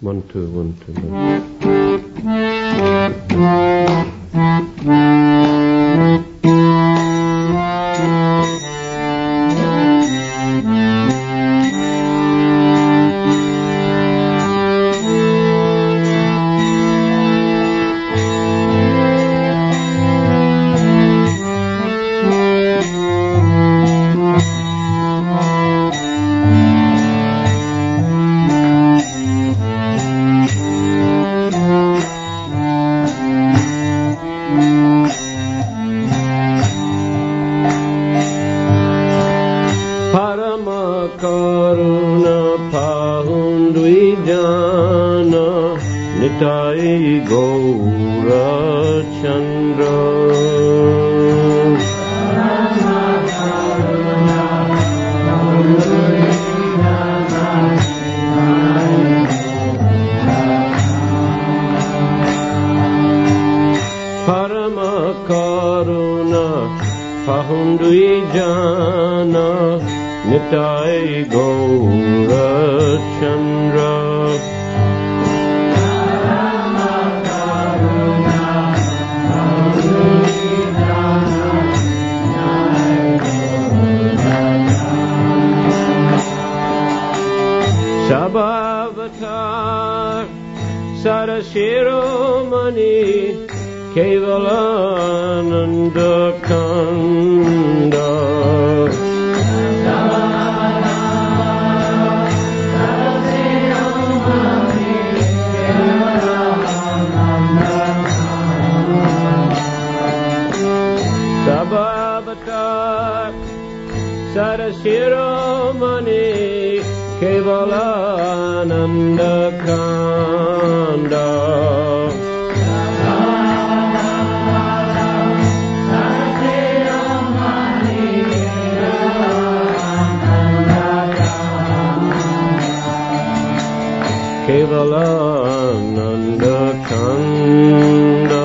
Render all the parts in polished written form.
1, 2, 1, Sabhavatar Sarashiromani Kevalananda Kanda Sabhavatar Sarashiromani Kevalananda Kanda Kevalananda Kanda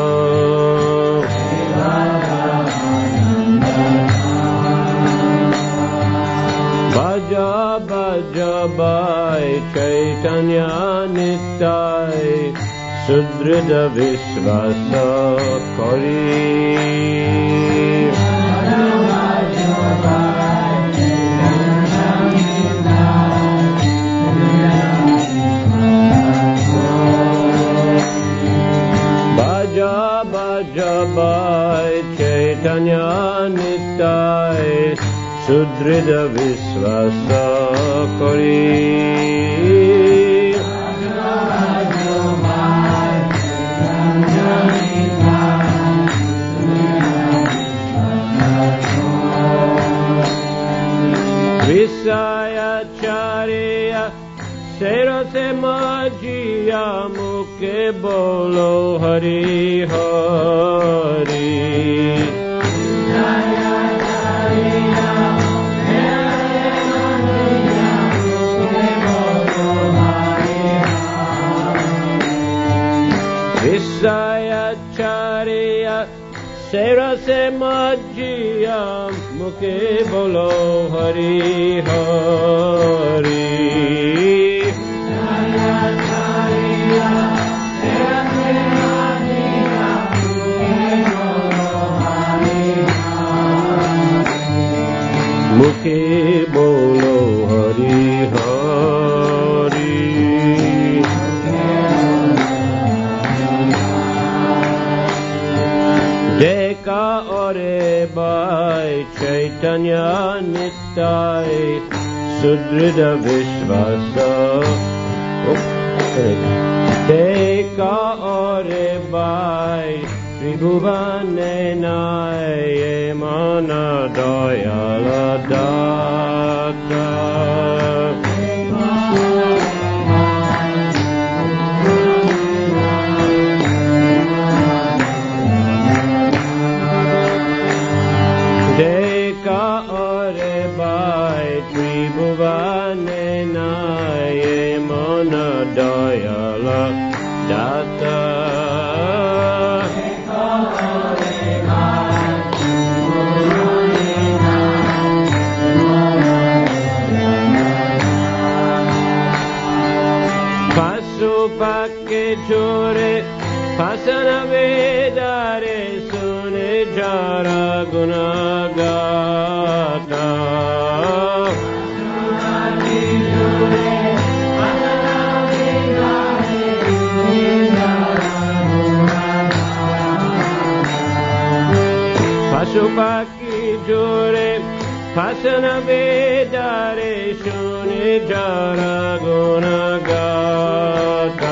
Bhaja Bhaja Bhai Chaitanya Nittai Sudrida Vishvasa Kori Bhaja Bhaja Bhai Chaitanya Nittai Sudrida Vishvasa Kori Visaya Charya Serase Majiya Mukhe Bolo Hari Hari Visaya Charya Serase Majiya Mukhe Bolo Hari Hari Mukhe Bolo Hari Hari Deka Ore Bhai Chaitanya Nittai Sudrida Vishvasa Deka Ore Bhai Tribhuvane Naye Mana Dayala Data Deka Ore Bhai Tribhuvane Naye Mana Dayala Data Pasupake Chure Pasana Vedare Sune Jara Gunagata Pasupaki Jure Pasana Vedare Shune Jara Gunagata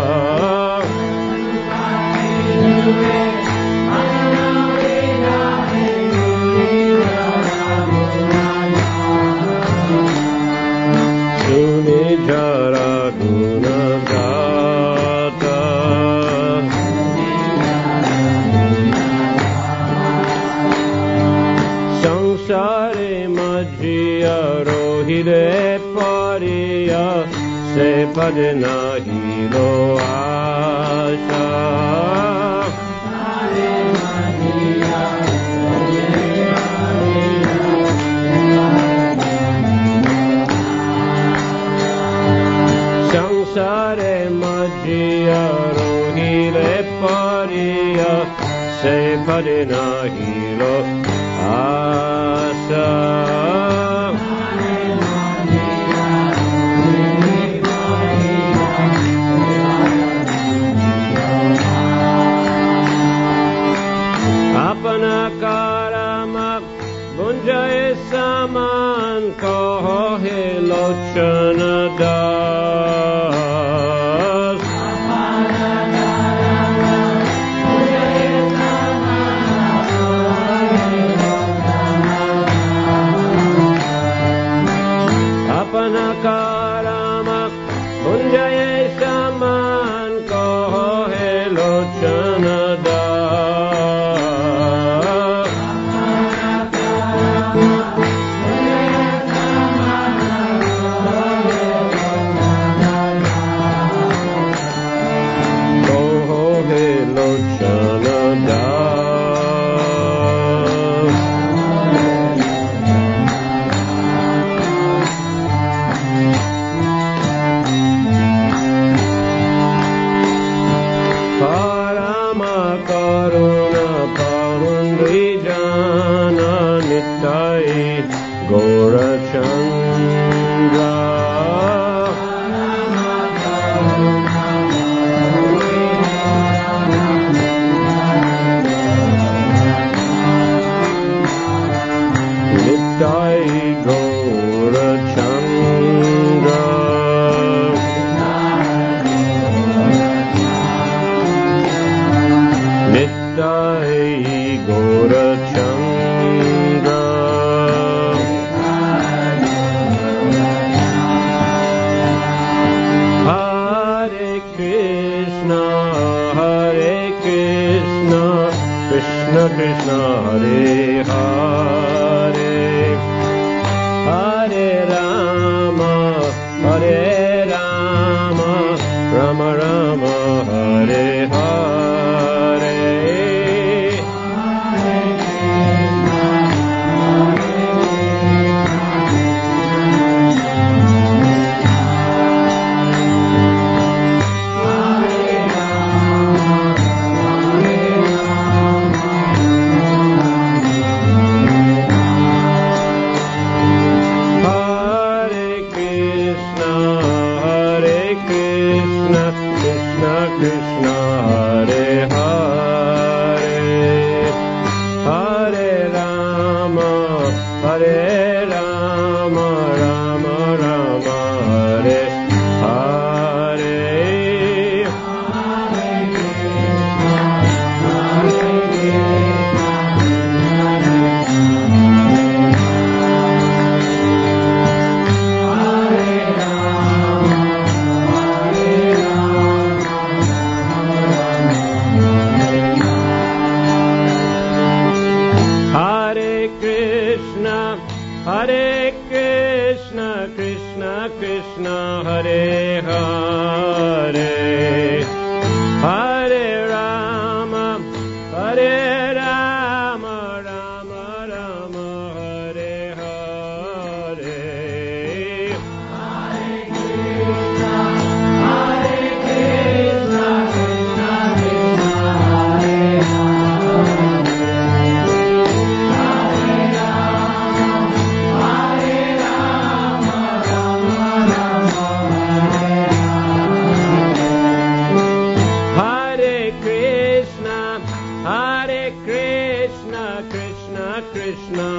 Shune Jara Gunagata Sangsare Majjiya Rohile Pariya Se Padna Hilo Asha Sangsare Majjiya Rohile Pariya Se Padna Hilo Asa Apana Karamak Gunjaye Saman Kohe Lochana Das Apana Karamak Gunjaye Saman Kohe Lochana Das Krishna Hare Hare Hare Rama Rama Rama Hare Hare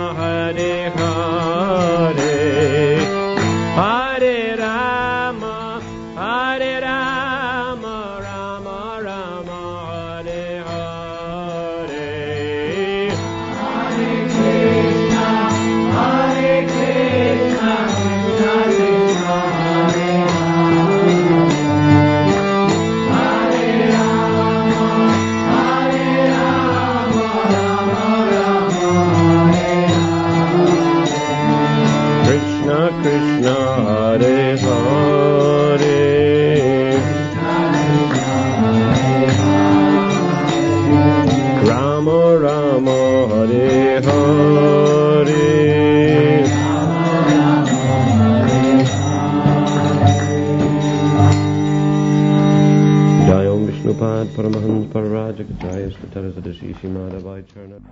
Hare Hare, Hare Rama, Hare Rama, Rama Rama, Hare Hare, Hare Krishna, Hare Krishna, Krishna Krishna, Hare Hare, Hare Rama, Hare Rama, Rama Rama, Hare Hare, Krishna Krishna, Hare Hare, Rama Rama, Hare Hare, Jai Om Vishnupad Paramahans Pararaja Jai Stataras Adhishi Madhavai Charna.